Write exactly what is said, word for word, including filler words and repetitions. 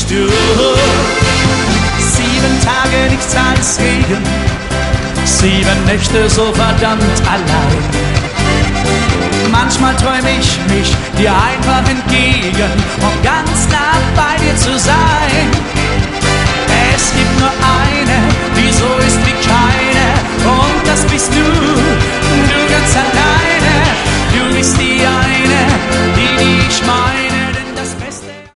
bist du. Sieben Tage nichts als Regen, sieben Nächte so verdammt allein. Manchmal träum ich mich dir einfach entgegen, um ganz nah bei dir zu sein.